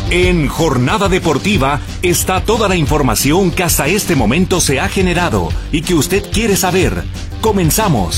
En Jornada Deportiva está toda la información que hasta este momento se ha generado y que usted quiere saber. Comenzamos.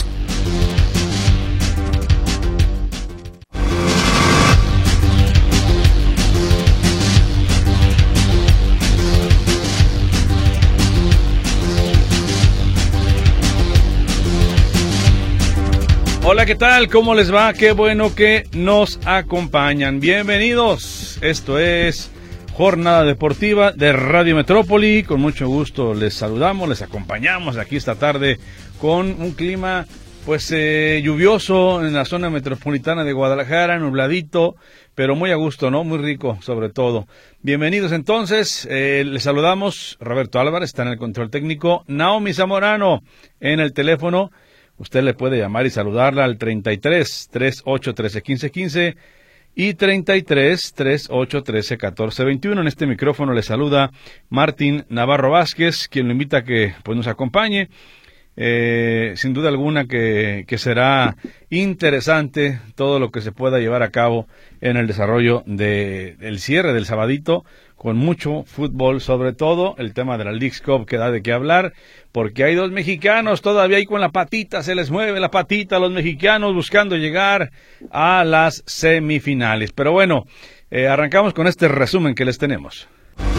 Hola, ¿qué tal? ¿Cómo les va? Qué bueno que nos acompañan. Bienvenidos. Esto es Jornada Deportiva de Radio Metrópoli. Con mucho gusto les saludamos, les acompañamos aquí esta tarde con un clima pues lluvioso en la zona metropolitana de Guadalajara, nubladito, pero muy a gusto, ¿no? Muy rico, sobre todo. Bienvenidos entonces, les saludamos. Roberto Álvarez está en el control técnico, Naomi Zamorano en el teléfono. Usted le puede llamar y saludarla al 33 38 13 15 15 y 33 38 13 14 21. En este micrófono le saluda Martín Navarro Vázquez, quien lo invita a que pues nos acompañe. Sin duda alguna que será interesante todo lo que se pueda llevar a cabo en el desarrollo del cierre del sabadito, con mucho fútbol, sobre todo el tema de la Leagues Cup que da de qué hablar, porque hay dos mexicanos todavía ahí con la patita, se les mueve la patita a los mexicanos buscando llegar a las semifinales. Pero bueno, arrancamos con este resumen que les tenemos.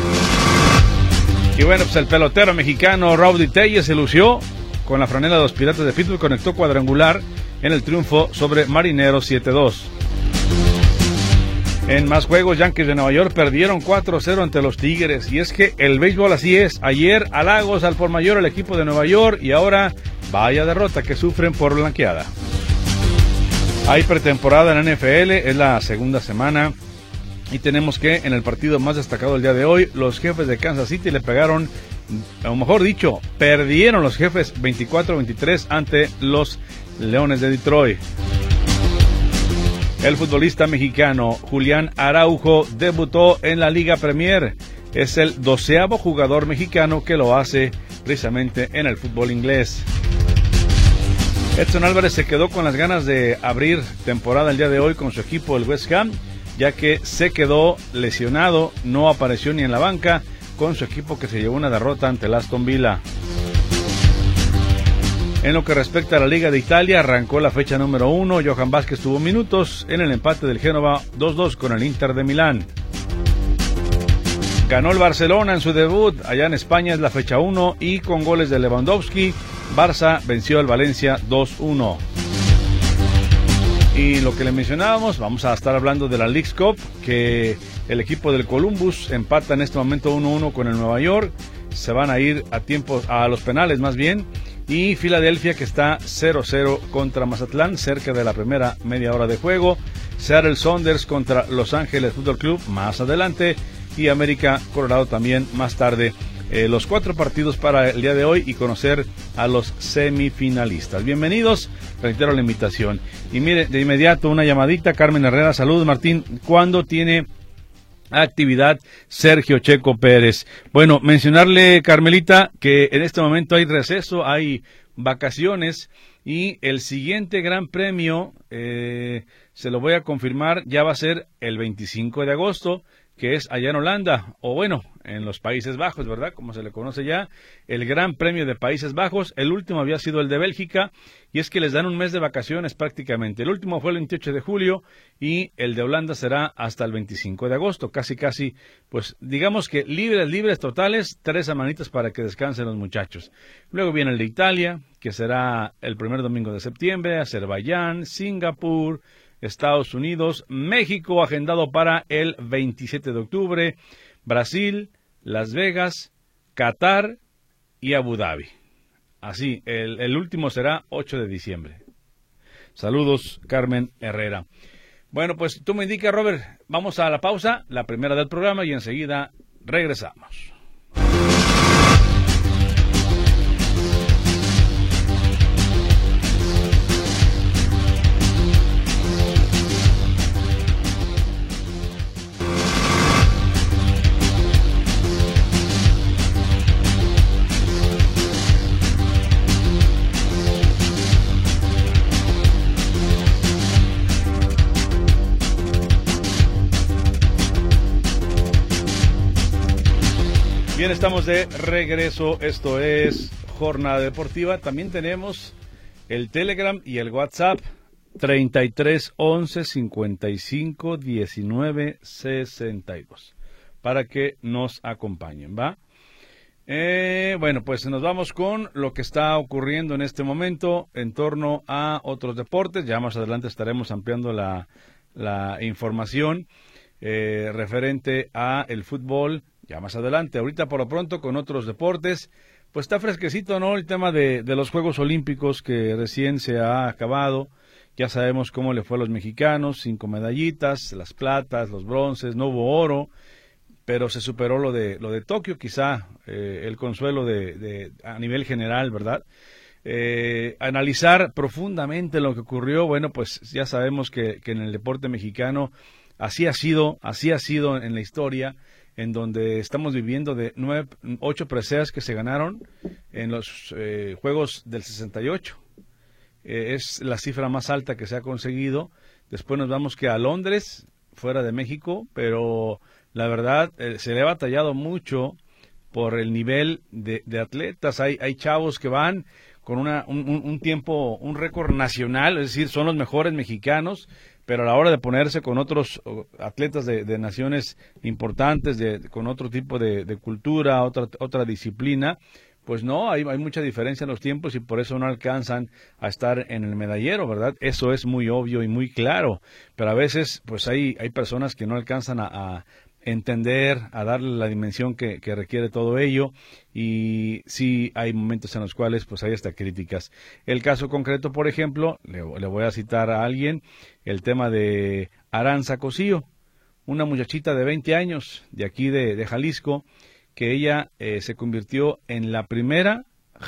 Y bueno, pues el pelotero mexicano Rowdy Tellez se lució con la franela de los Piratas de Pittsburgh, conectó cuadrangular en el triunfo sobre Marineros 7-2. En más juegos, Yankees de Nueva York perdieron 4-0 ante los Tigres. Y es que el béisbol así es. Ayer halagos al por mayor el equipo de Nueva York y ahora vaya derrota que sufren por blanqueada. Hay pretemporada en la NFL, es la segunda semana. Y tenemos que en el partido más destacado del día de hoy, los Jefes de Kansas City le pegaron, o mejor dicho, perdieron los Jefes 24-23 ante los Leones de Detroit. El futbolista mexicano Julián Araujo debutó en la Liga Premier. Es el 12º jugador mexicano que lo hace precisamente en el fútbol inglés. Edson Álvarez se quedó con las ganas de abrir temporada el día de hoy con su equipo, el West Ham, ya que se quedó lesionado, no apareció ni en la banca con su equipo que se llevó una derrota ante el Aston Villa. En lo que respecta a la Liga de Italia, arrancó la fecha número 1, Johan Vázquez tuvo minutos en el empate del Génova 2-2 con el Inter de Milán. Ganó el Barcelona en su debut, allá en España es la fecha 1 y con goles de Lewandowski, Barça venció al Valencia 2-1. Y lo que le mencionábamos, vamos a estar hablando de la Leagues Cup, que el equipo del Columbus empata en este momento 1-1 con el Nueva York. Se van a ir a los penales más bien. Y Filadelfia que está 0-0 contra Mazatlán, cerca de la primera media hora de juego. Seattle Sounders contra Los Ángeles Fútbol Club más adelante. Y América Colorado también más tarde. Los 4 partidos para el día de hoy y conocer a los semifinalistas. Bienvenidos, reitero la invitación. Y mire, de inmediato una llamadita, Carmen Herrera, saludos Martín, ¿cuándo tiene actividad Sergio Checo Pérez? Bueno, mencionarle, Carmelita, que en este momento hay receso, hay vacaciones y el siguiente gran premio, se lo voy a confirmar, ya va a ser el 25 de agosto, que es allá en Holanda, o bueno, en los Países Bajos, ¿verdad? Como se le conoce ya, el Gran Premio de Países Bajos. El último había sido el de Bélgica, y es que les dan un mes de vacaciones prácticamente. El último fue el 28 de julio, y el de Holanda será hasta el 25 de agosto, casi, pues digamos que libres totales, 3 semanitas para que descansen los muchachos. Luego viene el de Italia, que será el primer domingo de septiembre, Azerbaiyán, Singapur, Estados Unidos, México agendado para el 27 de octubre, Brasil, Las Vegas, Qatar y Abu Dhabi. Así, el último será 8 de diciembre. Saludos, Carmen Herrera. Bueno, pues tú me indicas, Robert, vamos a la pausa, la primera del programa, y enseguida regresamos. Bien, estamos de regreso. Esto es Jornada Deportiva. También tenemos el Telegram y el WhatsApp 33 11 55 19 62 para que nos acompañen, ¿va? Bueno, pues nos vamos con lo que está ocurriendo en este momento en torno a otros deportes. Ya más adelante estaremos ampliando la información referente a el fútbol. Ya más adelante, ahorita por lo pronto con otros deportes, pues está fresquecito, ¿no? El tema de los Juegos Olímpicos que recién se ha acabado. Ya sabemos cómo le fue a los mexicanos, 5 medallitas, las platas, los bronces, no hubo oro, pero se superó lo de Tokio, quizá el consuelo a nivel general, ¿verdad? Analizar profundamente lo que ocurrió, bueno, pues ya sabemos que en el deporte mexicano así ha sido en la historia, en donde estamos viviendo de 8 preseas que se ganaron en los Juegos del 68. Es la cifra más alta que se ha conseguido. Después nos vamos que a Londres, fuera de México, pero la verdad se le ha batallado mucho por el nivel de atletas. Hay chavos que van con un tiempo, un récord nacional, es decir, son los mejores mexicanos, pero a la hora de ponerse con otros atletas de naciones importantes, con otro tipo de cultura, otra disciplina, pues no, hay mucha diferencia en los tiempos y por eso no alcanzan a estar en el medallero, ¿verdad? Eso es muy obvio y muy claro, pero a veces pues hay personas que no alcanzan a entender, a darle la dimensión que requiere todo ello, y sí hay momentos en los cuales pues hay hasta críticas. El caso concreto, por ejemplo, le voy a citar a alguien, el tema de Aranza Cosío, una muchachita de 20 años de aquí de Jalisco, que ella se convirtió en la primera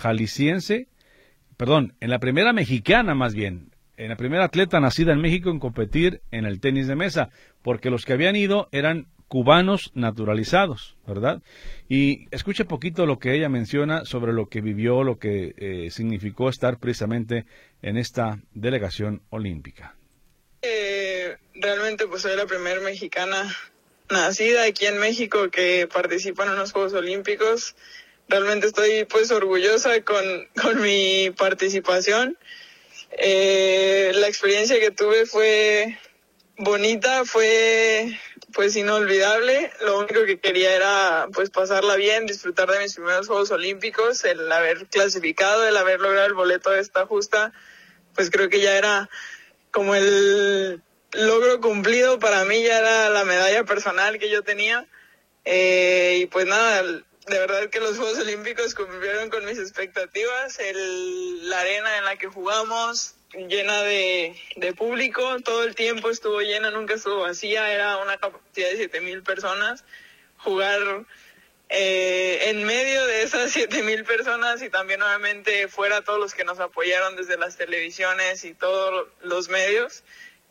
en la primera mexicana más bien, en la primera atleta nacida en México en competir en el tenis de mesa, porque los que habían ido eran cubanos naturalizados, ¿verdad? Y escuche poquito lo que ella menciona sobre lo que vivió, lo que significó estar precisamente en esta delegación olímpica. Realmente pues soy la primera mexicana nacida aquí en México que participa en unos Juegos Olímpicos. Realmente estoy pues orgullosa con mi participación. La experiencia que tuve fue bonita, fue pues inolvidable. Lo único que quería era pues pasarla bien, disfrutar de mis primeros Juegos Olímpicos, el haber clasificado, el haber logrado el boleto de esta justa, pues creo que ya era como el logro cumplido para mí, ya era la medalla personal que yo tenía. Y pues nada, de verdad que los Juegos Olímpicos cumplieron con mis expectativas. La arena en la que jugamos, llena de público, todo el tiempo estuvo llena, nunca estuvo vacía, era una capacidad de 7,000 personas. Jugar en medio de esas 7,000 personas y también obviamente fuera todos los que nos apoyaron desde las televisiones y todos los medios,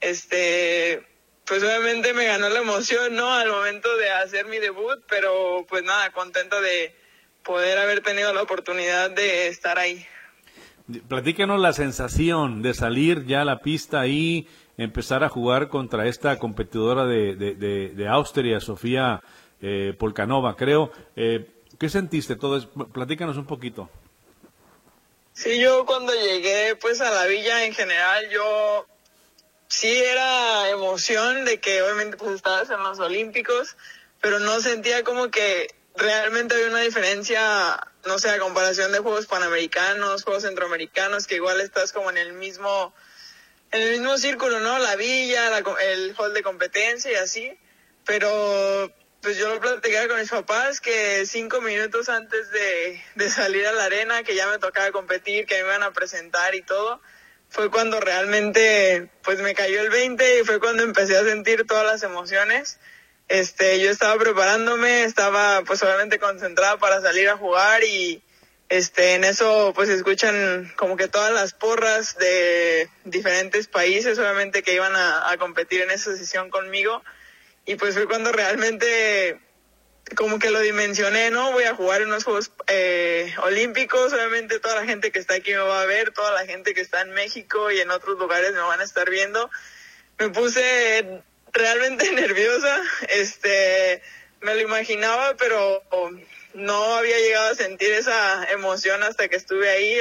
pues obviamente me ganó la emoción, ¿no? Al momento de hacer mi debut, pero pues nada, contenta de poder haber tenido la oportunidad de estar ahí. Platícanos la sensación de salir ya a la pista y empezar a jugar contra esta competidora de Austria, Sofía Polkanova, creo. ¿Qué sentiste todo eso? Platícanos un poquito. Sí, yo cuando llegué pues a la villa en general, yo sí era emoción de que obviamente pues estabas en los Olímpicos, pero no sentía como que realmente había una diferencia, no sé, a comparación de Juegos Panamericanos, Juegos Centroamericanos, que igual estás como en el mismo círculo, ¿no? La villa, el hall de competencia y así, pero pues yo lo platicaba con mis papás que 5 minutos antes de salir a la arena, que ya me tocaba competir, que me iban a presentar y todo, fue cuando realmente pues me cayó el 20 y fue cuando empecé a sentir todas las emociones. Yo estaba preparándome, estaba pues obviamente concentrada para salir a jugar y en eso pues escuchan como que todas las porras de diferentes países obviamente que iban a competir en esa sesión conmigo, y pues fue cuando realmente como que lo dimensioné, ¿no? Voy a jugar en unos Juegos Olímpicos, obviamente toda la gente que está aquí me va a ver, toda la gente que está en México y en otros lugares me van a estar viendo. Me puse realmente nerviosa, me lo imaginaba, pero no había llegado a sentir esa emoción hasta que estuve ahí.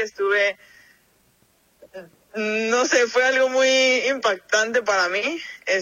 No sé, fue algo muy impactante para mí,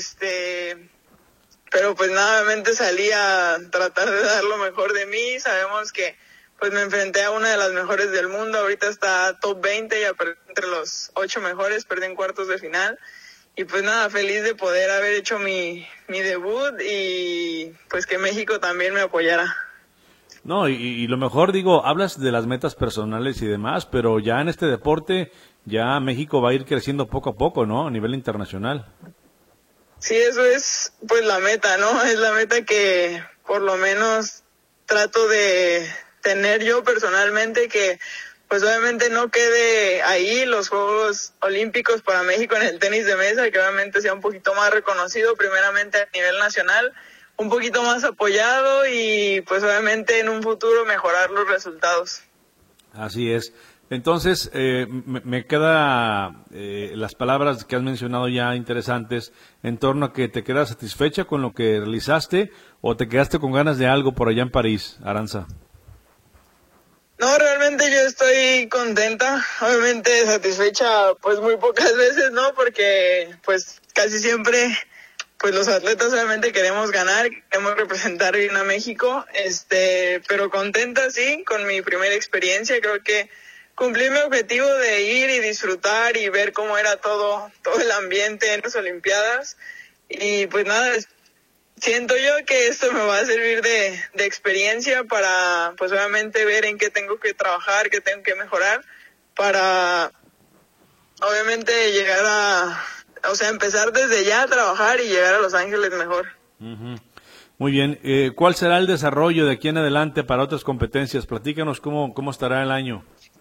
pero pues nuevamente salí a tratar de dar lo mejor de mí. Sabemos que pues me enfrenté a una de las mejores del mundo, ahorita está top 20, ya perdí entre los 8 mejores, perdí en cuartos de final. Y pues nada, feliz de poder haber hecho mi debut y pues que México también me apoyara. No, y lo mejor, digo, hablas de las metas personales y demás, pero ya en este deporte, ya México va a ir creciendo poco a poco, ¿no? A nivel internacional. Sí, eso es pues la meta, ¿no? Es la meta que por lo menos trato de tener yo personalmente, que pues obviamente no quede ahí los Juegos Olímpicos para México en el tenis de mesa, que obviamente sea un poquito más reconocido primeramente a nivel nacional, un poquito más apoyado y pues obviamente en un futuro mejorar los resultados. Así es. Entonces, me queda las palabras que has mencionado ya interesantes en torno a que te quedas satisfecha con lo que realizaste o te quedaste con ganas de algo por allá en París, Arantxa. No, realmente yo estoy contenta, obviamente satisfecha pues muy pocas veces, ¿no? Porque pues casi siempre pues los atletas obviamente queremos ganar, queremos representar bien a México, pero contenta sí con mi primera experiencia. Creo que cumplí mi objetivo de ir y disfrutar y ver cómo era todo el ambiente en las Olimpiadas. Y pues nada, siento yo que esto me va a servir de experiencia para pues obviamente ver en qué tengo que trabajar, qué tengo que mejorar para obviamente llegar empezar desde ya a trabajar y llegar a Los Ángeles mejor. Uh-huh. Muy bien. ¿Cuál será el desarrollo de aquí en adelante para otras competencias? Platícanos cómo estará el año.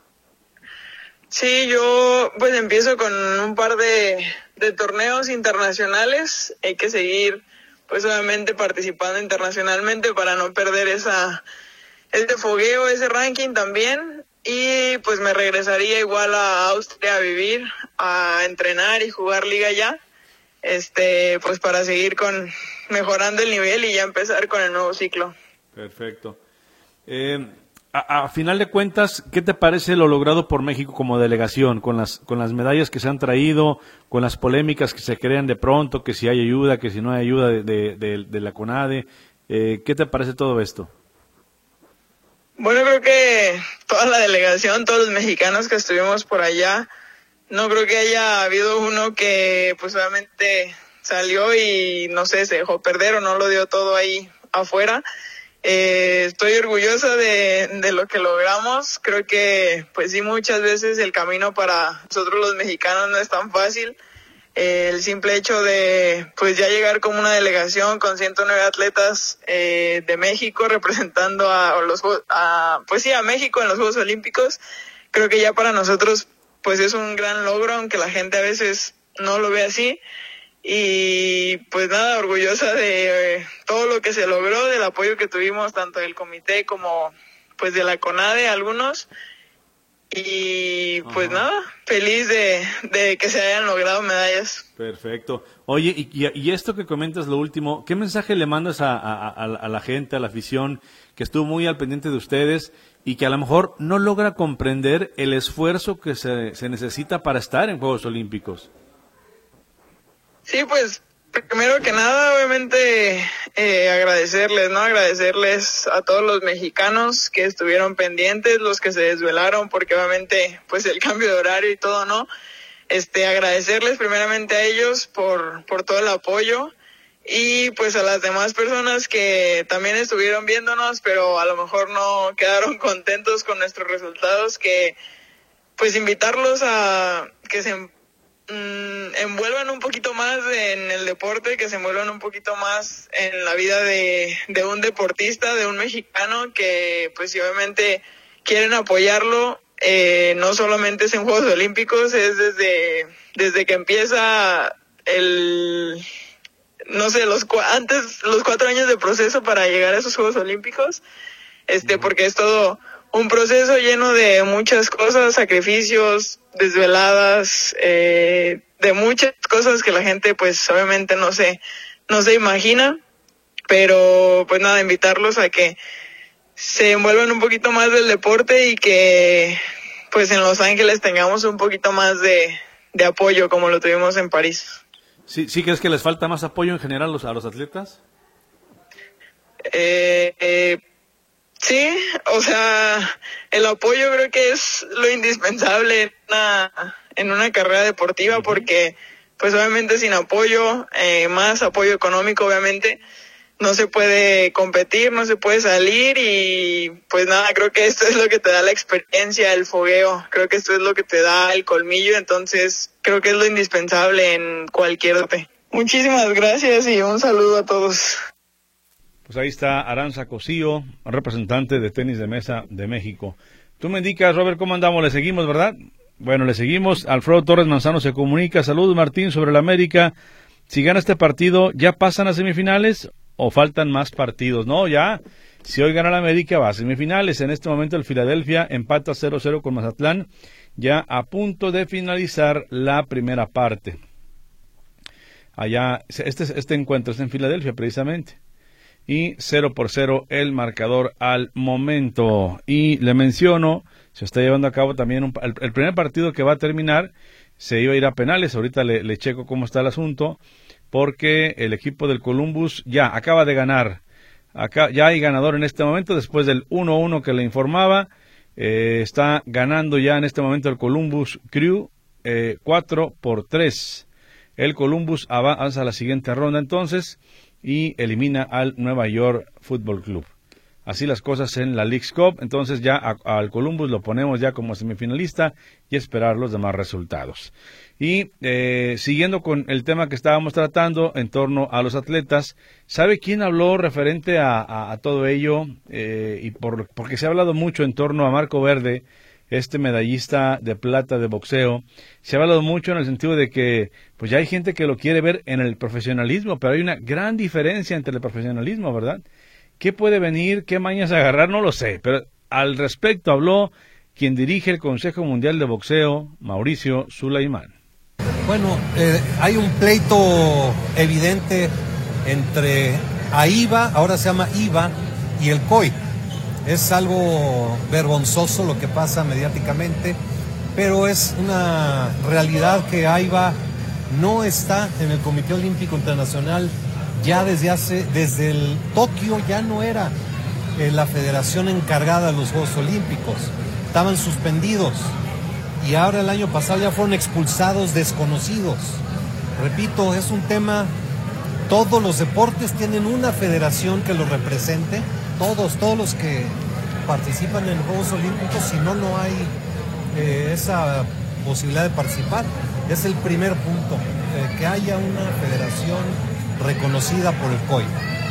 Sí, yo pues empiezo con un par de torneos internacionales. Hay que seguir pues obviamente participando internacionalmente para no perder este fogueo, ese ranking también. Y pues me regresaría igual a Austria a vivir, a entrenar y jugar liga ya, pues para seguir mejorando el nivel y ya empezar con el nuevo ciclo. Perfecto. A final de cuentas, ¿qué te parece lo logrado por México como delegación, con las medallas que se han traído, con las polémicas que se crean de pronto, que si hay ayuda, que si no hay ayuda de la CONADE? ¿Qué te parece todo esto? Bueno, creo que toda la delegación, todos los mexicanos que estuvimos por allá, no creo que haya habido uno que pues obviamente salió y no sé, se dejó perder o no lo dio todo ahí afuera. Estoy orgullosa de lo que logramos. Creo que pues sí, muchas veces el camino para nosotros los mexicanos no es tan fácil. El simple hecho de pues ya llegar como una delegación con 109 atletas de México representando a México en los Juegos Olímpicos, creo que ya para nosotros pues es un gran logro, aunque la gente a veces no lo ve así. Y pues nada, orgullosa de todo lo que se logró, del apoyo que tuvimos tanto del comité como pues de la CONADE, algunos. Y pues nada, feliz de que se hayan logrado medallas. Perfecto. Oye, y esto que comentas, lo último, ¿qué mensaje le mandas a la gente, a la afición que estuvo muy al pendiente de ustedes y que a lo mejor no logra comprender el esfuerzo que se necesita para estar en Juegos Olímpicos? Sí, pues primero que nada, obviamente agradecerles, ¿no? Agradecerles a todos los mexicanos que estuvieron pendientes, los que se desvelaron, porque obviamente pues el cambio de horario y todo, ¿no? Agradecerles primeramente a ellos por todo el apoyo y pues a las demás personas que también estuvieron viéndonos, pero a lo mejor no quedaron contentos con nuestros resultados, que pues invitarlos a que se envuelvan un poquito más en el deporte, que se envuelvan un poquito más en la vida de un deportista, de un mexicano, que pues si obviamente quieren apoyarlo, no solamente es en Juegos Olímpicos, es desde que empieza los 4 años de proceso para llegar a esos Juegos Olímpicos, porque es todo un proceso lleno de muchas cosas, sacrificios, desveladas, de muchas cosas que la gente pues obviamente no se imagina, pero pues nada, invitarlos a que se envuelvan un poquito más del deporte y que pues en Los Ángeles tengamos un poquito más de apoyo como lo tuvimos en París. ¿Sí crees que les falta más apoyo en general a los atletas? Sí, o sea, el apoyo creo que es lo indispensable en una carrera deportiva, porque pues obviamente sin apoyo, más apoyo económico obviamente, no se puede competir, no se puede salir y pues nada, creo que esto es lo que te da la experiencia, el fogueo, creo que esto es lo que te da el colmillo, entonces creo que es lo indispensable en cualquier deporte. Muchísimas gracias y un saludo a todos. Pues ahí está Aranza Cosío, representante de tenis de mesa de México. Tú me indicas, Robert, ¿cómo andamos? Le seguimos, ¿verdad? Bueno, le seguimos. Alfredo Torres Manzano se comunica. Saludos, Martín, sobre el América. Si gana este partido, ¿ya pasan a semifinales o faltan más partidos? No, ya. Si hoy gana el América, va a semifinales. En este momento el Filadelfia empata 0-0 con Mazatlán, ya a punto de finalizar la primera parte. Allá, este encuentro es en Filadelfia, precisamente. Y 0-0 el marcador al momento. Y le menciono, se está llevando a cabo también el primer partido que va a terminar, se iba a ir a penales. Ahorita le checo cómo está el asunto, porque el equipo del Columbus ya acaba de ganar. Acá ya hay ganador en este momento, después del 1-1 que le informaba. Está ganando ya en este momento el Columbus Crew 4-3. El Columbus avanza a la siguiente ronda entonces y elimina al Nueva York Football Club. Así las cosas en la Leagues Cup. Entonces ya al Columbus lo ponemos ya como semifinalista y esperar los demás resultados. Y siguiendo con el tema que estábamos tratando en torno a los atletas, ¿sabe quién habló referente a todo ello? Porque se ha hablado mucho en torno a Marco Verde, este medallista de plata de boxeo. Se ha hablado mucho en el sentido de que pues ya hay gente que lo quiere ver en el profesionalismo, pero hay una gran diferencia entre el profesionalismo, ¿verdad? ¿Qué puede venir? ¿Qué mañas agarrar? No lo sé, pero al respecto habló quien dirige el Consejo Mundial de Boxeo, Mauricio Sulaimán. Bueno, hay un pleito evidente entre AIBA, ahora se llama IVA, y el COI. Es algo vergonzoso lo que pasa mediáticamente, pero es una realidad que AIBA no está en el Comité Olímpico Internacional ya desde el Tokio. Ya no era la federación encargada de los Juegos Olímpicos, estaban suspendidos y ahora el año pasado ya fueron expulsados desconocidos. Repito, es un tema, todos los deportes tienen una federación que los represente, todos los que participan en Juegos Olímpicos, si no, no hay esa posibilidad de participar. Es el primer punto, que haya una federación reconocida por el COI.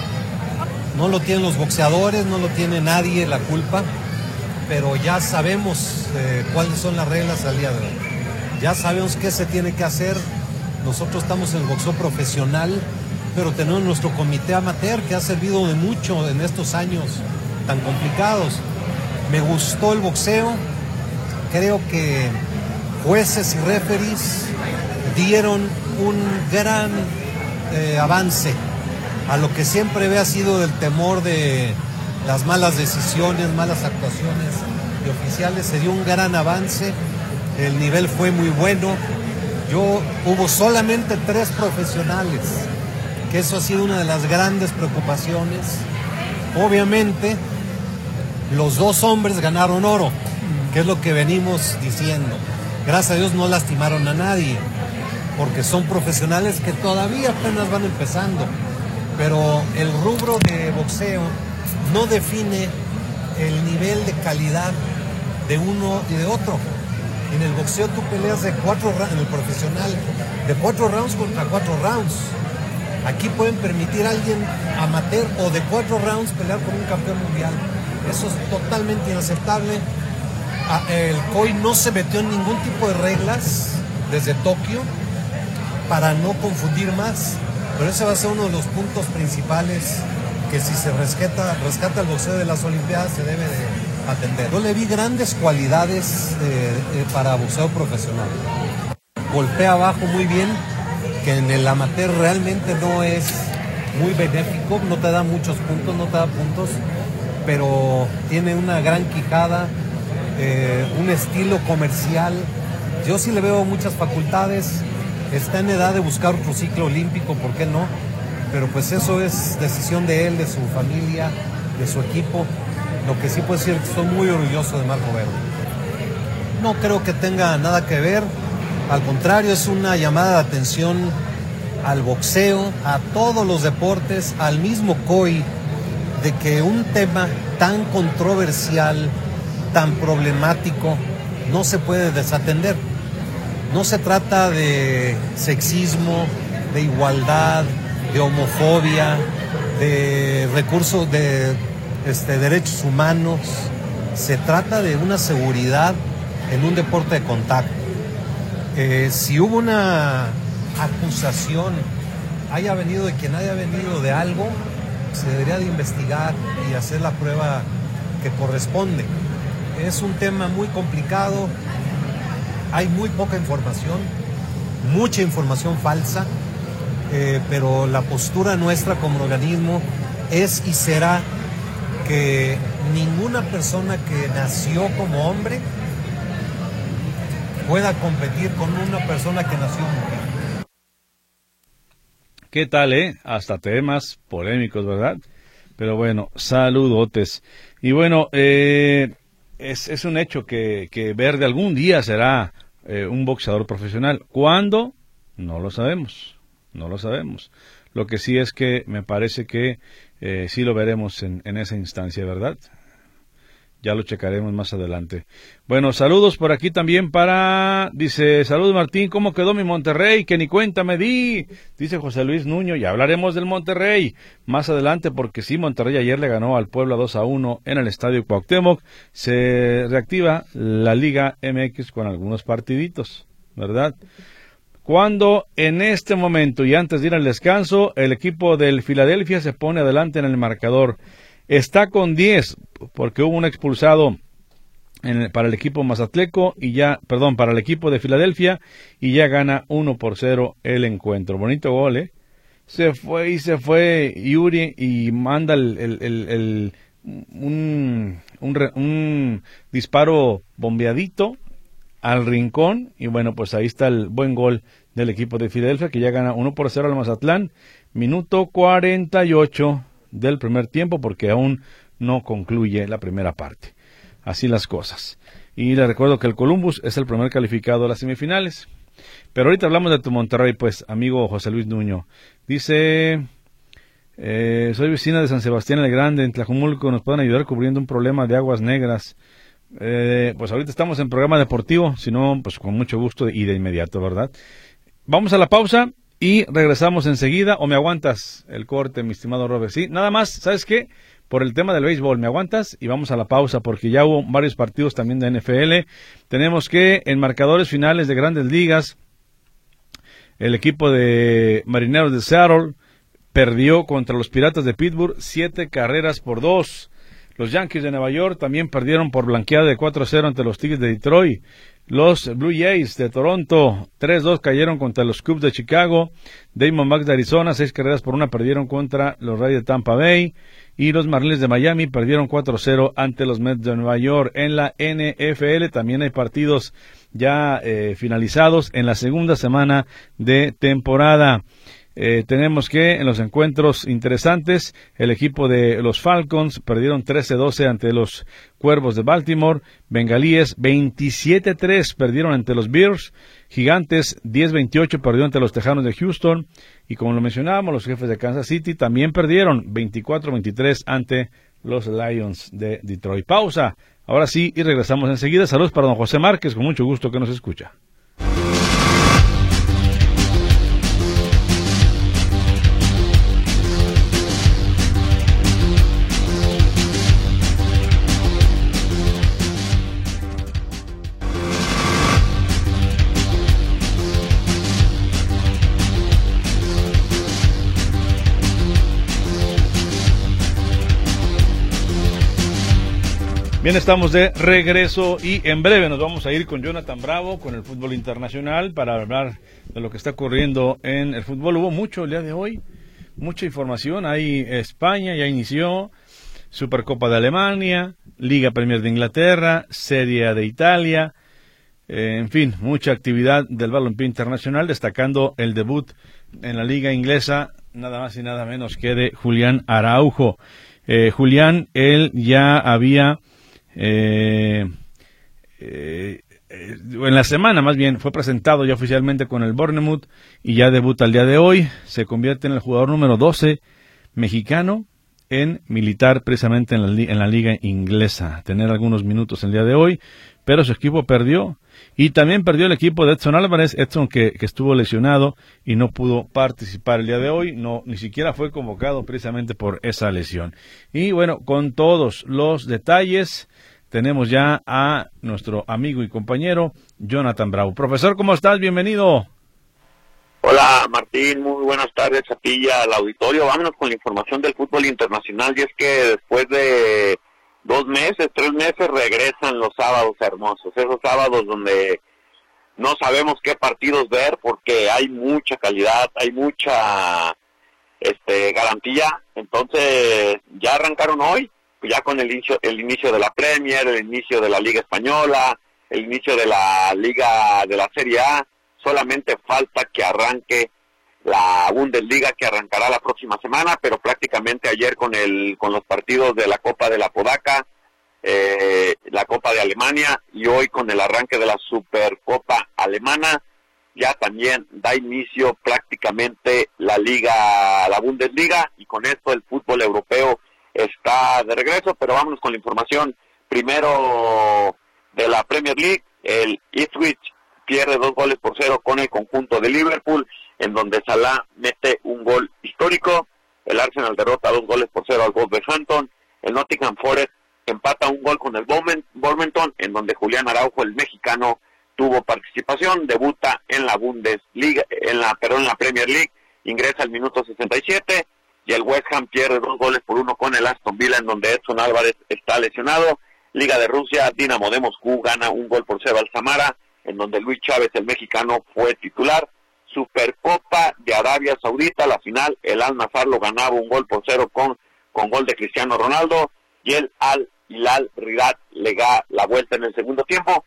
No lo tienen los boxeadores, no lo tiene nadie la culpa, pero ya sabemos cuáles son las reglas al día de hoy. Ya sabemos qué se tiene que hacer. Nosotros estamos en el boxeo profesional, pero tenemos nuestro comité amateur que ha servido de mucho en estos años tan complicados. Me gustó el boxeo, creo que jueces y referees dieron un gran avance a lo que siempre había sido del temor de las malas decisiones, malas actuaciones de oficiales. Se dio un gran avance, el nivel fue muy bueno. Hubo solamente 3 profesionales, que eso ha sido una de las grandes preocupaciones. Obviamente, los 2 hombres ganaron oro, que es lo que venimos diciendo. Gracias a Dios no lastimaron a nadie, porque son profesionales que todavía apenas van empezando. Pero el rubro de boxeo no define el nivel de calidad de uno y de otro. En el boxeo tú peleas de 4 rounds, en el profesional, de 4 rounds contra 4 rounds. Aquí pueden permitir a alguien amateur o de 4 rounds pelear con un campeón mundial. Eso es totalmente inaceptable. El COI no se metió en ningún tipo de reglas desde Tokio para no confundir más, pero ese va a ser uno de los puntos principales que si se rescata el boxeo de las Olimpiadas se debe de atender. Yo le vi grandes cualidades para boxeo profesional. Golpea abajo muy bien, que en el amateur realmente no es muy benéfico, no te da muchos puntos, no te da puntos, pero tiene una gran quijada, un estilo comercial. Yo sí le veo muchas facultades, está en edad de buscar otro ciclo olímpico, ¿por qué no? Pero pues eso es decisión de él, de su familia, de su equipo. Lo que sí puedo decir es que estoy muy orgulloso de Marco Verde. No creo que tenga nada que ver, al contrario, es una llamada de atención al boxeo, a todos los deportes, al mismo COI, de que un tema tan controversial, tan problemático, no se puede desatender. No se trata de sexismo, de igualdad, de homofobia, de recursos, de derechos humanos. Se trata de una seguridad en un deporte de contacto. Si hubo una acusación, haya venido de quien haya venido de algo, se debería de investigar y hacer la prueba que corresponde. Es un tema muy complicado, hay muy poca información, mucha información falsa, pero la postura nuestra como organismo es y será que ninguna persona que nació como hombre pueda competir con una persona que nació mujer. ¿Qué tal, Hasta temas polémicos, ¿verdad? Pero bueno, saludotes. Y bueno, es un hecho que Verde algún día será un boxeador profesional. ¿Cuándo? No lo sabemos. No lo sabemos. Lo que sí es que me parece que sí lo veremos en esa instancia, ¿verdad? Ya lo checaremos más adelante. Bueno, saludos por aquí también dice, saludos Martín, ¿cómo quedó mi Monterrey? Que ni cuenta me di, dice José Luis Nuño. Ya hablaremos del Monterrey más adelante, porque sí, Monterrey ayer le ganó al Puebla 2-1 en el Estadio Cuauhtémoc. Se reactiva la Liga MX con algunos partiditos, ¿verdad? Cuando en este momento y antes de ir al descanso, el equipo del Filadelfia se pone adelante en el marcador. Está con 10 porque hubo un expulsado para el equipo mazatleco para el equipo de Filadelfia, y ya gana 1-0 el encuentro. Bonito gol, Se fue Yuri y manda un disparo bombeadito al rincón, y bueno, pues ahí está el buen gol del equipo de Filadelfia, que ya gana 1-0 al Mazatlán. Minuto 48 del primer tiempo, porque aún no concluye la primera parte. Así las cosas. Y les recuerdo que el Columbus es el primer calificado a las semifinales. Pero ahorita hablamos de tu Monterrey, pues, amigo José Luis Nuño. Dice, soy vecina de San Sebastián el Grande, en Tlajumulco, ¿nos pueden ayudar cubriendo un problema de aguas negras? Pues ahorita estamos en programa deportivo, si no, pues con mucho gusto y de inmediato, ¿verdad? Vamos a la pausa y regresamos enseguida. ¿O me aguantas el corte, mi estimado Robert? Sí, nada más, ¿sabes qué? Por el tema del béisbol, ¿me aguantas? Y vamos a la pausa, porque ya hubo varios partidos también de NFL. Tenemos que, en marcadores finales de Grandes Ligas, el equipo de Marineros de Seattle perdió contra los Piratas de Pittsburgh 7-2. Los Yankees de Nueva York también perdieron por blanqueada de 4-0 ante los Tigres de Detroit. Los Blue Jays de Toronto 3-2 cayeron contra los Cubs de Chicago. Diamondbacks de Arizona 6-1 perdieron contra los Rays de Tampa Bay. Y los Marlins de Miami perdieron 4-0 ante los Mets de Nueva York. En la NFL también hay partidos ya finalizados en la segunda semana de temporada. Tenemos que en los encuentros interesantes, el equipo de los Falcons perdieron 13-12 ante los Cuervos de Baltimore. Bengalíes 27-3 perdieron ante los Bears. Gigantes 10-28 perdió ante los Tejanos de Houston. Y como lo mencionábamos, los Jefes de Kansas City también perdieron 24-23 ante los Lions de Detroit. Pausa, ahora sí, y regresamos enseguida. Saludos para don José Márquez, con mucho gusto que nos escucha. Bien, estamos de regreso y en breve nos vamos a ir con Jonathan Bravo, con el fútbol internacional, para hablar de lo que está ocurriendo en el fútbol. Hubo mucho el día de hoy, mucha información. Ahí España ya inició Supercopa de Alemania, Liga Premier de Inglaterra, Serie A de Italia, en fin, mucha actividad del balompié internacional, destacando el debut en la liga inglesa, nada más y nada menos que de Julián Araujo. Julián, él ya había, en la semana más bien, fue presentado ya oficialmente con el Bournemouth y ya debuta el día de hoy, se convierte en el jugador número 12 mexicano en militar precisamente en la liga inglesa, tener algunos minutos el día de hoy, pero su equipo perdió. Y también perdió el equipo de Edson Álvarez, Edson que estuvo lesionado y no pudo participar el día de hoy, ni siquiera fue convocado precisamente por esa lesión. Y bueno, con todos los detalles, tenemos ya a nuestro amigo y compañero Jonathan Bravo. Profesor, ¿cómo estás? Bienvenido. Hola Martín, muy buenas tardes a ti y al auditorio. Vámonos con la información del fútbol internacional, y es que después de 2 meses, 3 meses, regresan los sábados hermosos, esos sábados donde no sabemos qué partidos ver porque hay mucha calidad, hay mucha garantía. Entonces ya arrancaron hoy, ya con el inicio de la Premier, el inicio de la Liga Española, el inicio de la Liga de la Serie A. Solamente falta que arranque la Bundesliga, que arrancará la próxima semana, pero prácticamente ayer con los partidos de la Copa de la Podaca, la Copa de Alemania, y hoy con el arranque de la Supercopa Alemana, ya también da inicio prácticamente la Bundesliga, y con esto el fútbol europeo está de regreso. Pero vámonos con la información primero de la Premier League. El Ipswich pierde 2-0 con el conjunto de Liverpool, en donde Salah mete un gol histórico. El Arsenal derrota 2-0 al Wolverhampton. El Nottingham Forest empata 1-1 con el Bournemouth, en donde Julián Araujo, el mexicano, tuvo participación. Debuta en la Bundesliga, en la Premier League, ingresa al minuto 67, y el West Ham pierde 2-1 con el Aston Villa, en donde Edson Álvarez está lesionado. Liga de Rusia, Dinamo de Moscú gana 1-0 al Samara, en donde Luis Chávez, el mexicano, fue titular. Supercopa de Arabia Saudita, la final, el Al-Nassr lo ganaba 1-0 con gol de Cristiano Ronaldo, y el Al-Hilal Riyadh le da la vuelta en el segundo tiempo,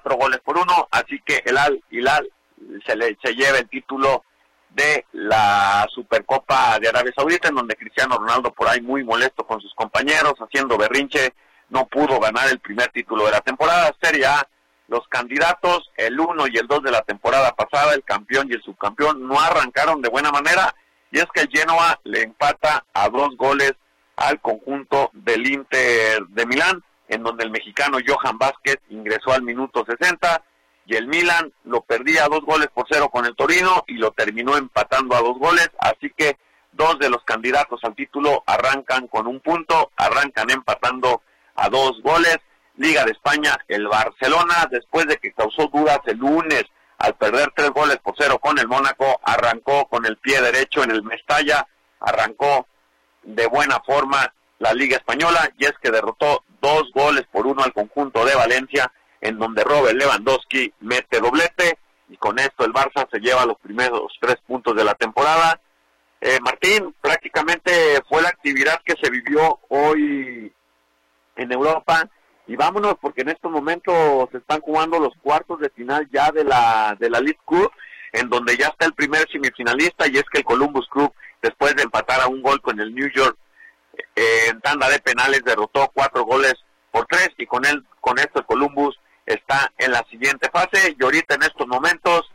4-1, así que el Al-Hilal se lleva el título de la Supercopa de Arabia Saudita, en donde Cristiano Ronaldo, por ahí muy molesto con sus compañeros, haciendo berrinche, no pudo ganar el primer título de la temporada. Serie A, los candidatos, el 1 y el 2 de la temporada pasada, el campeón y el subcampeón, no arrancaron de buena manera, y es que el Genoa le empata a 2-2 al conjunto del Inter de Milán, en donde el mexicano Johan Vázquez ingresó al minuto 60, y el Milan lo perdía 2-0 con el Torino y lo terminó empatando a 2 goles, así que 2 de los candidatos al título arrancan con 1 punto, arrancan empatando a 2 goles. Liga de España, el Barcelona, después de que causó dudas el lunes al perder 3-0 con el Mónaco, arrancó con el pie derecho en el Mestalla, arrancó de buena forma la Liga Española, y es que derrotó 2-1 al conjunto de Valencia, en donde Robert Lewandowski mete doblete, y con esto el Barça se lleva los primeros 3 puntos de la temporada. Martín, prácticamente fue la actividad que se vivió hoy en Europa. Y vámonos, porque en estos momentos se están jugando los cuartos de final ya de la League Cup, en donde ya está el primer semifinalista, y es que el Columbus Crew, después de empatar a 1 con el New York, en tanda de penales derrotó 4-3, y con esto el Columbus está en la siguiente fase. Y ahorita en estos momentos,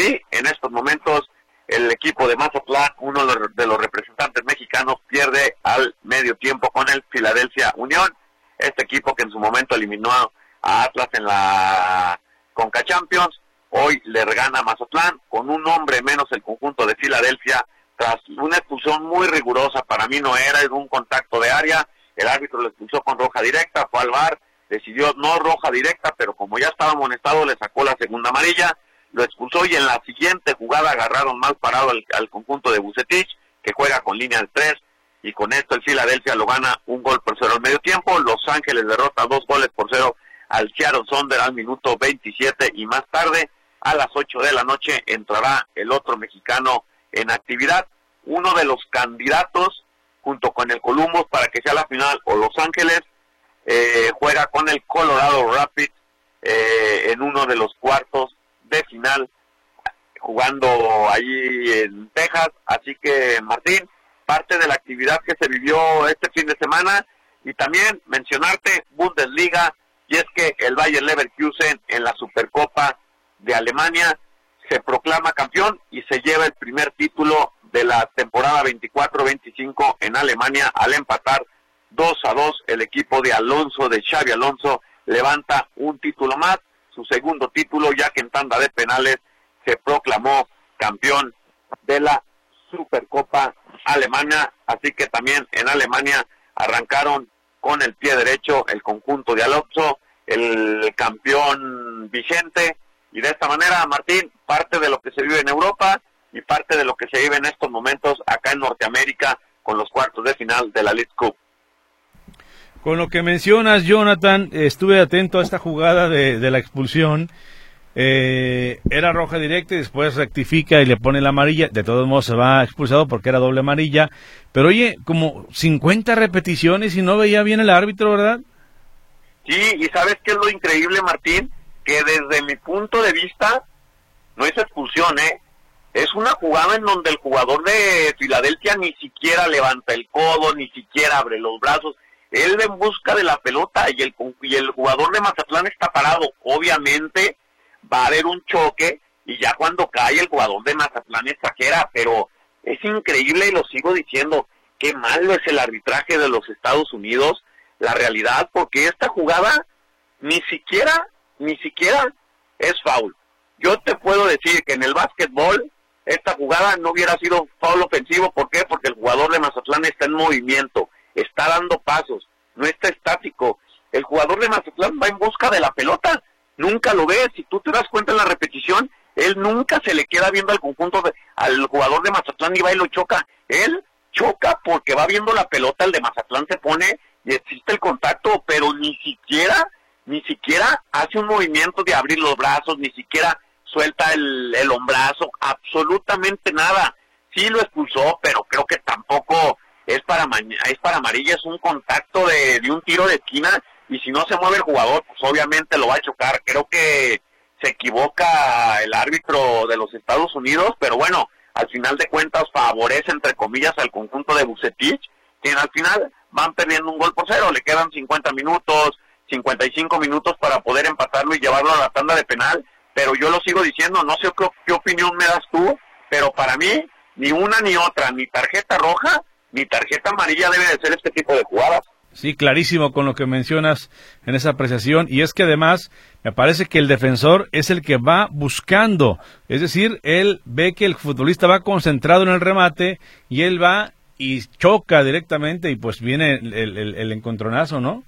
el equipo de Mazatlán, uno de los representantes mexicanos, pierde al medio tiempo con el Philadelphia Union. Este equipo que en su momento eliminó a Atlas en la Conca Champions, hoy le gana a Mazatlán con un hombre menos el conjunto de Filadelfia, tras una expulsión muy rigurosa. Para mí no era un contacto de área, el árbitro lo expulsó con roja directa, fue al VAR, decidió no roja directa, pero como ya estaba amonestado, le sacó la segunda amarilla, lo expulsó, y en la siguiente jugada agarraron mal parado al conjunto de Vucetich, que juega con línea de 3, y con esto el Philadelphia lo gana 1-0 al medio tiempo. Los Ángeles derrota 2-0 al Seattle Sounders al minuto 27, y más tarde, a las 8 de la noche, entrará el otro mexicano en actividad. Uno de los candidatos junto con el Columbus para que sea la final, o Los Ángeles juega con el Colorado Rapids en uno de los cuartos de final, jugando allí en Texas. Así que, Martín, parte de la actividad que se vivió este fin de semana. Y también mencionarte Bundesliga, y es que el Bayer Leverkusen en la Supercopa de Alemania se proclama campeón y se lleva el primer título de la temporada 24-25 en Alemania al empatar 2-2. El equipo de Xabi Alonso, levanta un título más, su segundo título, ya que en tanda de penales se proclamó campeón de la Supercopa Alemana. Así que también en Alemania arrancaron con el pie derecho el conjunto de Alonso, el campeón vigente. Y de esta manera, Martín, parte de lo que se vive en Europa y parte de lo que se vive en estos momentos acá en Norteamérica con los cuartos de final de la League Cup. Con lo que mencionas, Jonathan, estuve atento a esta jugada de la expulsión. Era roja directa y después rectifica y le pone la amarilla. De todos modos se va expulsado porque era doble amarilla. Pero oye, como 50 repeticiones y no veía bien el árbitro, ¿verdad? Sí, y ¿sabes qué es lo increíble, Martín? Que desde mi punto de vista no es expulsión, es una jugada en donde el jugador de Filadelfia ni siquiera levanta el codo, ni siquiera abre los brazos. Él va en busca de la pelota y el jugador de Mazatlán está parado. Obviamente va a haber un choque y ya cuando cae el jugador de Mazatlán exagera, pero es increíble y lo sigo diciendo, qué malo es el arbitraje de los Estados Unidos, la realidad, porque esta jugada ni siquiera es foul. Yo te puedo decir que en el básquetbol esta jugada no hubiera sido foul ofensivo. ¿Por qué? Porque el jugador de Mazatlán está en movimiento, está dando pasos, no está estático. El jugador de Mazatlán va en busca de la pelota, nunca lo ves. Si tú te das cuenta en la repetición, él nunca se le queda viendo al jugador de Mazatlán y va y lo choca. Él choca porque va viendo la pelota, el de Mazatlán se pone y existe el contacto, pero ni siquiera hace un movimiento de abrir los brazos, ni siquiera suelta el hombrazo, absolutamente nada. Sí lo expulsó, pero creo que tampoco es para amarilla, es un contacto de un tiro de esquina, y si no se mueve el jugador, pues obviamente lo va a chocar. Creo que se equivoca el árbitro de los Estados Unidos, pero bueno, al final de cuentas favorece, entre comillas, al conjunto de Vucetich, quien al final van perdiendo 1-0, le quedan 50 minutos, 55 minutos para poder empatarlo y llevarlo a la tanda de penal. Pero yo lo sigo diciendo, no sé qué opinión me das tú, pero para mí, ni una ni otra, ni tarjeta roja, ni tarjeta amarilla debe de ser este tipo de jugadas. Sí, clarísimo con lo que mencionas en esa apreciación, y es que además me parece que el defensor es el que va buscando, es decir, él ve que el futbolista va concentrado en el remate y él va y choca directamente y pues viene el encontronazo, ¿no?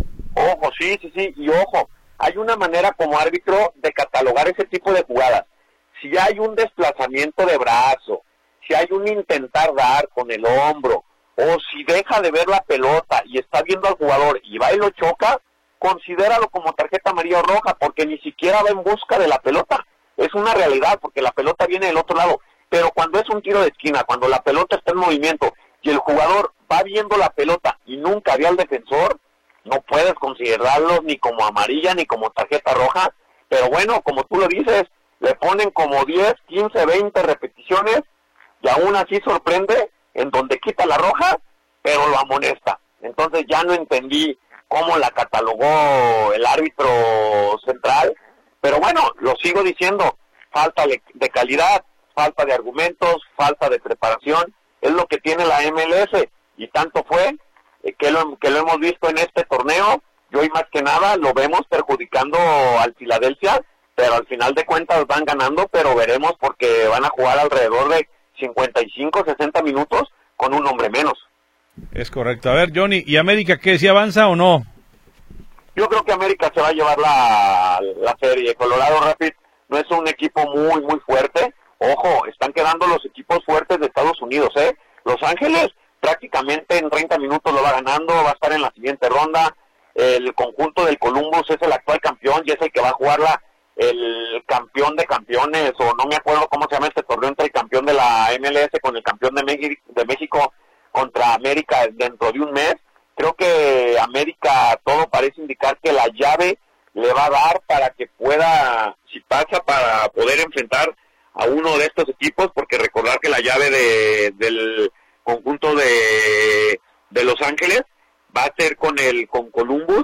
Ojo, sí, y ojo, hay una manera como árbitro de catalogar ese tipo de jugadas. Si hay un desplazamiento de brazo, si hay un intentar dar con el hombro, o si deja de ver la pelota y está viendo al jugador y va y lo choca, considéralo como tarjeta amarilla o roja, porque ni siquiera va en busca de la pelota. Es una realidad, porque la pelota viene del otro lado. Pero cuando es un tiro de esquina, cuando la pelota está en movimiento y el jugador va viendo la pelota y nunca ve al defensor, no puedes considerarlo ni como amarilla ni como tarjeta roja. Pero bueno, como tú lo dices, le ponen como 10, 15, 20 repeticiones y aún así sorprende en donde quita la roja, pero lo amonesta. Entonces ya no entendí cómo la catalogó el árbitro central, pero bueno, lo sigo diciendo, falta de calidad, falta de argumentos, falta de preparación, es lo que tiene la MLS, y tanto fue que lo hemos visto en este torneo, y hoy más que nada lo vemos perjudicando al Filadelfia, pero al final de cuentas van ganando, pero veremos porque van a jugar alrededor de 55, 60 minutos con un hombre menos. Es correcto. A ver, Johnny, ¿y América qué? ¿Si avanza o no? Yo creo que América se va a llevar la serie. Colorado Rapids no es un equipo muy, muy fuerte. Ojo, están quedando los equipos fuertes de Estados Unidos, Los Ángeles prácticamente en 30 minutos lo va ganando, va a estar en la siguiente ronda. El conjunto del Columbus es el actual campeón y es el que va a jugarla el campeón de campeones, o no me acuerdo cómo se llama este torneo entre el campeón de la MLS con el campeón de México, contra América dentro de un mes. Creo que América, todo parece indicar que la llave le va a dar para que pueda, si pasa, para poder enfrentar a uno de estos equipos, porque recordar que la llave del conjunto de Los Ángeles va a ser con Columbus,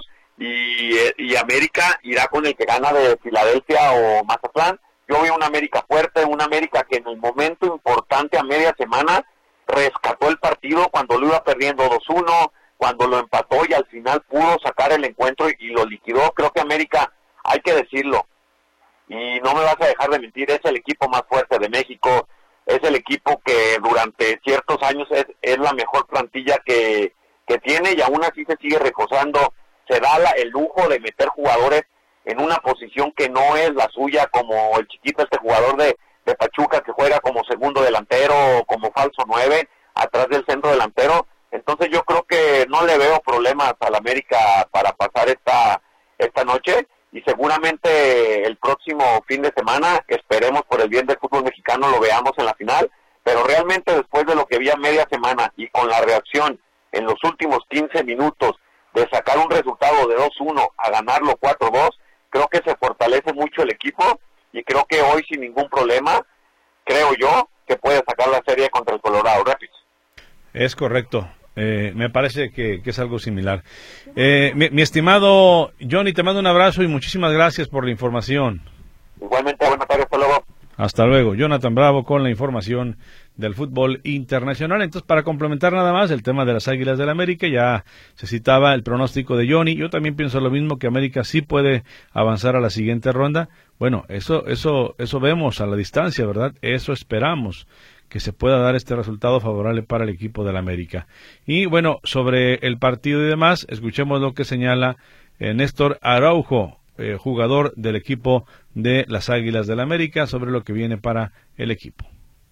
y América irá con el que gana de Filadelfia o Mazatlán. Yo veo una América fuerte, una América que en el momento importante a media semana rescató el partido cuando lo iba perdiendo 2-1, cuando lo empató y al final pudo sacar el encuentro y lo liquidó. Creo que América, hay que decirlo, y no me vas a dejar de mentir, es el equipo más fuerte de México, es el equipo que durante ciertos años es la mejor plantilla que tiene, y aún así se sigue reforzando, se da el lujo de meter jugadores en una posición que no es la suya, como el chiquito, este jugador de Pachuca que juega como segundo delantero o como falso 9 atrás del centro delantero. Entonces yo creo que no le veo problemas al América para pasar esta noche, y seguramente el próximo fin de semana, esperemos por el bien del fútbol mexicano, lo veamos en la final. Pero realmente después de lo que vi a media semana y con la reacción en los últimos 15 minutos de sacar un resultado de 2-1 a ganarlo 4-2, creo que se fortalece mucho el equipo, y creo que hoy sin ningún problema, creo yo, que puede sacar la serie contra el Colorado Rapids. Es correcto. Me parece que es algo similar. Mi estimado Johnny, te mando un abrazo y muchísimas gracias por la información. Igualmente, buenas tardes, hasta luego. Hasta luego. Jonathan Bravo con la información del fútbol internacional. Entonces, para complementar nada más el tema de las Águilas del América, ya se citaba el pronóstico de Johnny. Yo también pienso lo mismo, que América sí puede avanzar a la siguiente ronda. Bueno, eso vemos a la distancia, ¿verdad? Eso esperamos, que se pueda dar este resultado favorable para el equipo del América. Y bueno, sobre el partido y demás, escuchemos lo que señala Néstor Araujo, jugador del equipo de las Águilas del América, sobre lo que viene para el equipo.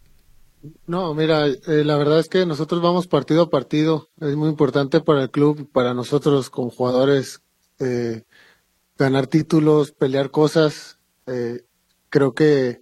No, mira, la verdad es que nosotros vamos partido a partido. Es muy importante para el club, para nosotros como jugadores, ganar títulos, pelear cosas. Creo que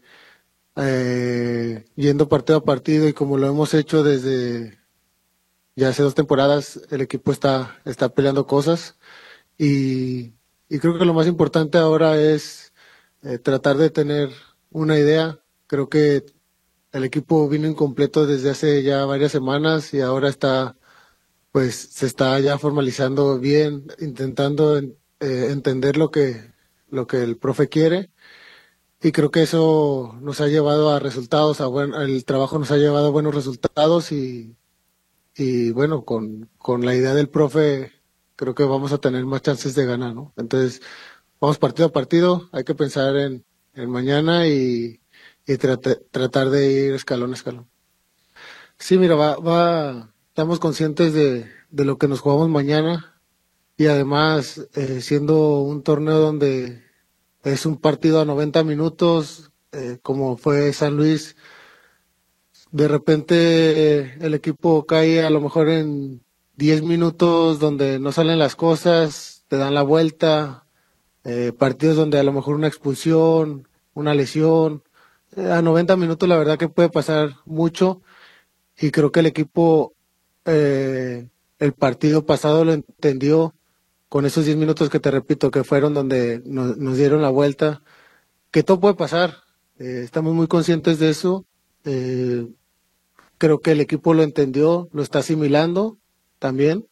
yendo partido a partido, y como lo hemos hecho desde ya hace 2 temporadas, el equipo está peleando cosas, y creo que lo más importante ahora es tratar de tener una idea. Creo que el equipo vino incompleto desde hace ya varias semanas, y ahora se está ya formalizando bien, intentando entender lo que el profe quiere. Y creo que eso nos ha llevado a resultados, el trabajo nos ha llevado a buenos resultados, y bueno, con la idea del profe, creo que vamos a tener más chances de ganar, ¿no? Entonces, vamos partido a partido, hay que pensar en mañana y tratar de ir escalón a escalón. Sí, mira, estamos conscientes de lo que nos jugamos mañana, y además, siendo un torneo donde es un partido a 90 minutos, como fue San Luis, de repente el equipo cae a lo mejor en 10 minutos donde no salen las cosas, te dan la vuelta, partidos donde a lo mejor una expulsión, una lesión, a 90 minutos la verdad que puede pasar mucho, y creo que el equipo el partido pasado lo entendió, con esos 10 minutos que te repito, que fueron donde nos dieron la vuelta, que todo puede pasar. Estamos muy conscientes de eso. Creo que el equipo lo entendió, lo está asimilando también,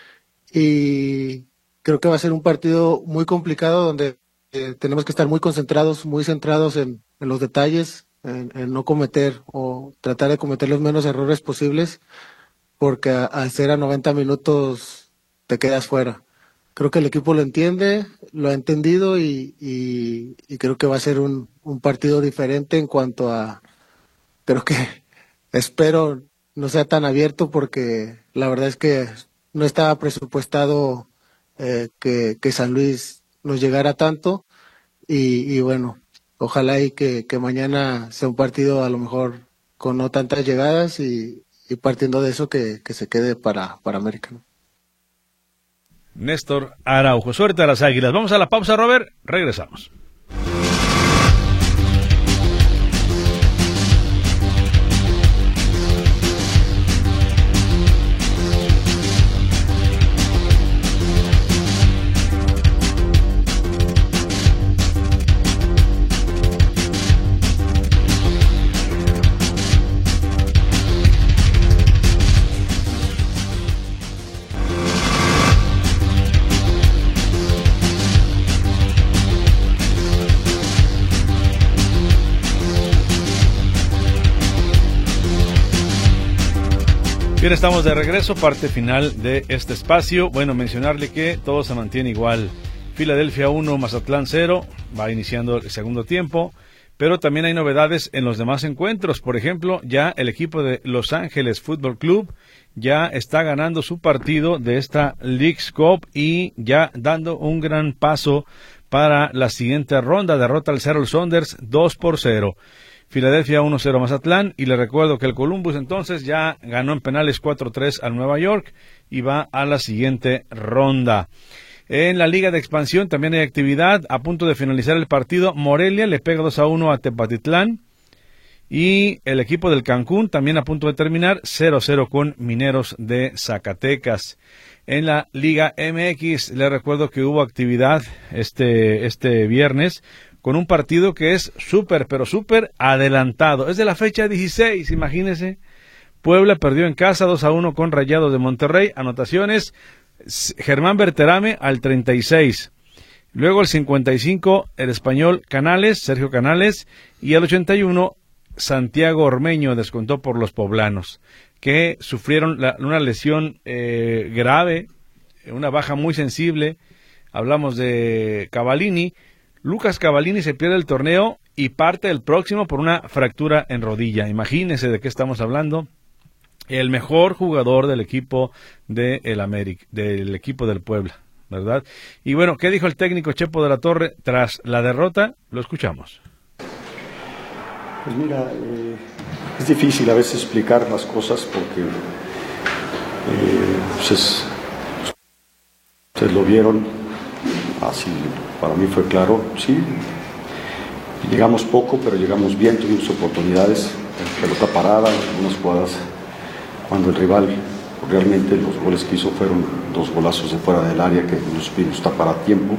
y creo que va a ser un partido muy complicado donde tenemos que estar muy concentrados, muy centrados en los detalles, en no cometer o tratar de cometer los menos errores posibles, porque al ser a 90 minutos te quedas fuera. Creo que el equipo lo entiende, lo ha entendido, y creo que va a ser un partido diferente en cuanto a, creo que espero no sea tan abierto, porque la verdad es que no estaba presupuestado que San Luis nos llegara tanto, y bueno, ojalá y que mañana sea un partido a lo mejor con no tantas llegadas, y partiendo de eso que se quede para América, ¿no? Néstor Araujo, suerte a las Águilas. Vamos a la pausa, Robert, regresamos. Bien, estamos de regreso, parte final de este espacio. Bueno, mencionarle que todo se mantiene igual. Filadelfia 1, Mazatlán 0, va iniciando el segundo tiempo, pero también hay novedades en los demás encuentros. Por ejemplo, ya el equipo de Los Ángeles Fútbol Club ya está ganando su partido de esta Leagues Cup y ya dando un gran paso para la siguiente ronda. Derrota al Seattle Sounders 2-0. Filadelfia 1-0 Mazatlán, y le recuerdo que el Columbus entonces ya ganó en penales 4-3 al Nueva York y va a la siguiente ronda. En la Liga de Expansión también hay actividad. A punto de finalizar el partido, Morelia le pega 2-1 a Tepatitlán, y el equipo del Cancún también a punto de terminar 0-0 con Mineros de Zacatecas. En la Liga MX le recuerdo que hubo actividad este viernes con un partido que es súper, pero súper adelantado. Es de la fecha 16, imagínense. Puebla perdió en casa 2-1 con Rayados de Monterrey. Anotaciones: Germán Berterame al 36. Luego al 55, el español Canales, Sergio Canales. Y al 81, Santiago Ormeño descontó por los poblanos, que sufrieron una lesión grave, una baja muy sensible. Hablamos de Cavallini. Lucas Cavallini se pierde el torneo y parte el próximo por una fractura en rodilla. Imagínense de qué estamos hablando. El mejor jugador del equipo del América, del equipo del Puebla, ¿verdad? Y bueno, ¿qué dijo el técnico Chepo de la Torre tras la derrota? Lo escuchamos. Pues mira, es difícil a veces explicar las cosas porque ustedes lo vieron, así para mí fue claro, sí, llegamos poco, pero llegamos bien, tuvimos oportunidades, pelota parada, unas jugadas cuando el rival, realmente los goles que hizo fueron 2 golazos de fuera del área que nos supimos tapar a tiempo,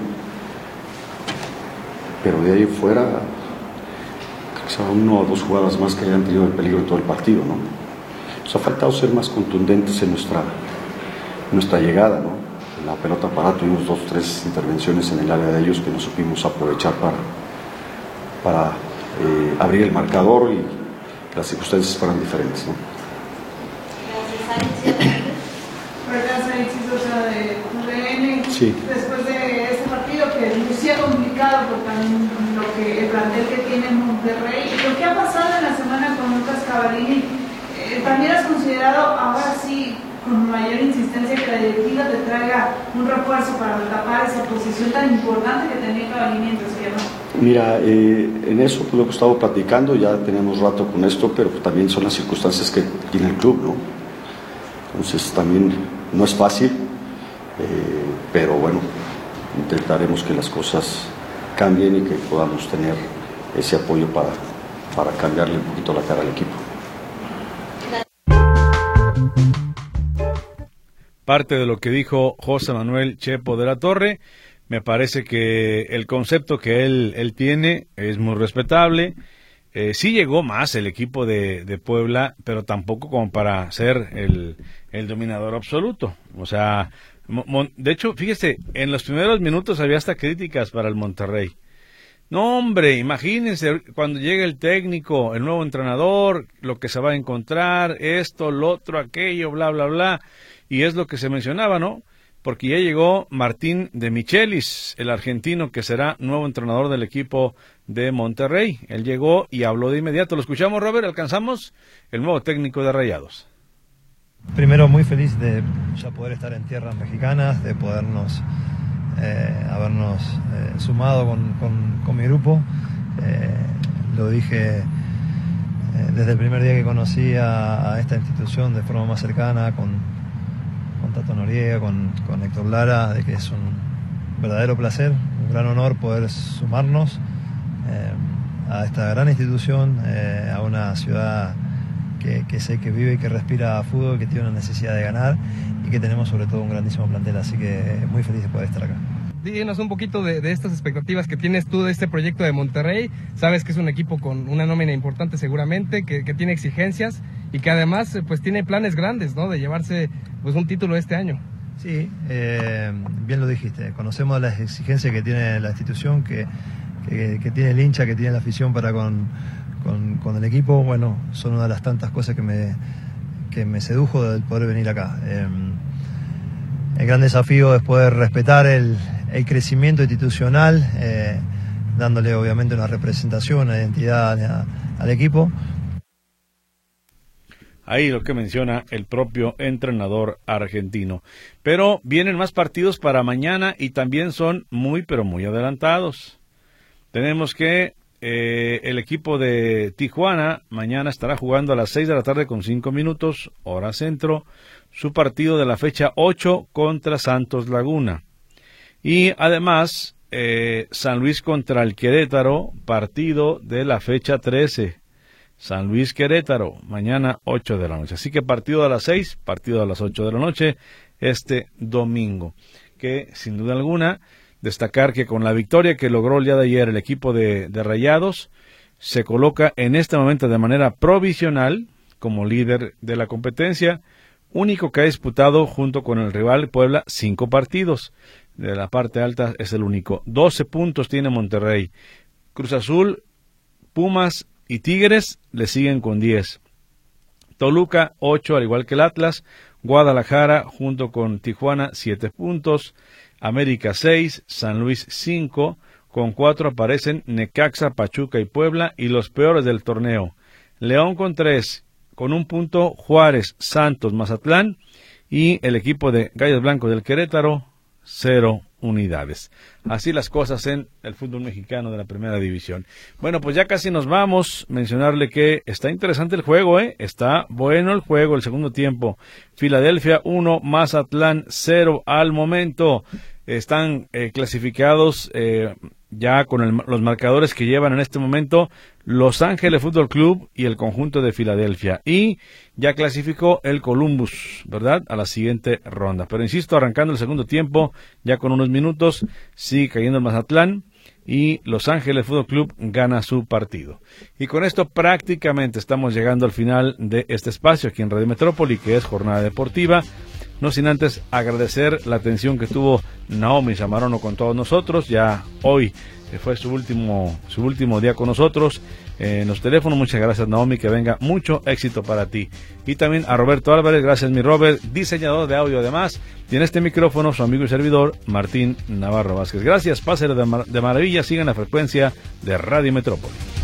pero de ahí fuera, quizá 1 o 2 jugadas más que hayan tenido el peligro en todo el partido, ¿no? Nos ha faltado ser más contundentes en nuestra llegada, ¿no? La pelota parada, tuvimos 2 o 3 intervenciones en el área de ellos que no supimos aprovechar para abrir el marcador, y las circunstancias fueran diferentes, ¿no? Sí. Después de este partido que lucía complicado por el plantel que tiene Monterrey, y lo que ha pasado en la semana con Lucas Cavallini, ¿también has considerado ahora sí con mayor insistencia que la directiva te traiga un refuerzo para tapar esa posición tan importante que tenía Cavallini en tu izquierda? Mira, en eso pues, lo que he estado platicando, ya tenemos rato con esto, pero también son las circunstancias que tiene el club, ¿no? Entonces también no es fácil, pero bueno, intentaremos que las cosas cambien y que podamos tener ese apoyo para cambiarle un poquito la cara al equipo. Parte de lo que dijo José Manuel Chepo de la Torre, me parece que el concepto que él tiene es muy respetable. Sí llegó más el equipo de Puebla, pero tampoco como para ser el dominador absoluto. O sea, de hecho, fíjese, en los primeros minutos había hasta críticas para el Monterrey. No, hombre, imagínense cuando llegue el técnico, el nuevo entrenador, lo que se va a encontrar, esto, lo otro, aquello, bla, bla, bla. Y es lo que se mencionaba, ¿no? Porque ya llegó Martín de Michelis, el argentino que será nuevo entrenador del equipo de Monterrey. Él llegó y habló de inmediato. ¿Lo escuchamos, Robert? ¿Alcanzamos? El nuevo técnico de Rayados. Primero, muy feliz de ya poder estar en tierras mexicanas, de podernos habernos sumado con mi grupo. Lo dije desde el primer día que conocí a esta institución de forma más cercana, con Tato Noriega, con Héctor Lara, de que es un verdadero placer, un gran honor poder sumarnos a esta gran institución, a una ciudad que sé que vive y que respira fútbol, que tiene una necesidad de ganar y que tenemos sobre todo un grandísimo plantel, así que muy feliz de poder estar acá. Díganos un poquito de estas expectativas que tienes tú de este proyecto de Monterrey. Sabes que es un equipo con una nómina importante seguramente, que tiene exigencias y que además pues tiene planes grandes, ¿no? De llevarse pues un título este año. Sí, bien lo dijiste. Conocemos las exigencias que tiene la institución, que tiene el hincha, que tiene la afición para con el equipo. Bueno, son una de las tantas cosas que que me sedujo del poder venir acá. El gran desafío es poder respetar el crecimiento institucional, dándole obviamente una representación, una identidad al equipo. Ahí lo que menciona el propio entrenador argentino. Pero vienen más partidos para mañana y también son muy, pero muy adelantados. Tenemos que el equipo de Tijuana mañana estará jugando a las 6 de la tarde con 5 minutos, hora centro, su partido de la fecha 8 contra Santos Laguna. Y además, San Luis contra el Querétaro, partido de la fecha 13. San Luis Querétaro, mañana 8 de la noche. Así que partido a las 6, partido a las 8 de la noche, este domingo. Que sin duda alguna, destacar que con la victoria que logró el día de ayer el equipo de Rayados, se coloca en este momento de manera provisional como líder de la competencia, único que ha disputado junto con el rival Puebla 5 partidos. De la parte alta es el único. 12 puntos tiene Monterrey. Cruz Azul, Pumas y Tigres le siguen con 10. Toluca 8, al igual que el Atlas. Guadalajara junto con Tijuana 7 puntos. América 6, San Luis 5. Con 4 aparecen Necaxa, Pachuca y Puebla, y los peores del torneo. León con 3, con 1 punto Juárez, Santos, Mazatlán, y el equipo de Gallos Blancos del Querétaro 0 unidades. Así las cosas en el fútbol mexicano de la primera división. Bueno, pues ya casi nos vamos. Mencionarle que está interesante el juego, está bueno el juego, el segundo tiempo. Filadelfia 1, Mazatlán 0 al momento. Están clasificados ya con los marcadores que llevan en este momento Los Ángeles Fútbol Club y el conjunto de Filadelfia. Y ya clasificó el Columbus, ¿verdad?, a la siguiente ronda. Pero insisto, arrancando el segundo tiempo, ya con unos minutos, sigue cayendo el Mazatlán y Los Ángeles Fútbol Club gana su partido. Y con esto prácticamente estamos llegando al final de este espacio aquí en Radio Metrópoli, que es Jornada Deportiva. No sin antes agradecer la atención que tuvo Naomi Zamorano con todos nosotros. Ya hoy fue su último día con nosotros en los teléfonos. Muchas gracias, Naomi, que venga mucho éxito para ti. Y también a Roberto Álvarez, gracias mi Robert, diseñador de audio además. Y en este micrófono su amigo y servidor Martín Navarro Vázquez. Gracias, pásenle de maravilla, sigan la frecuencia de Radio Metrópoli.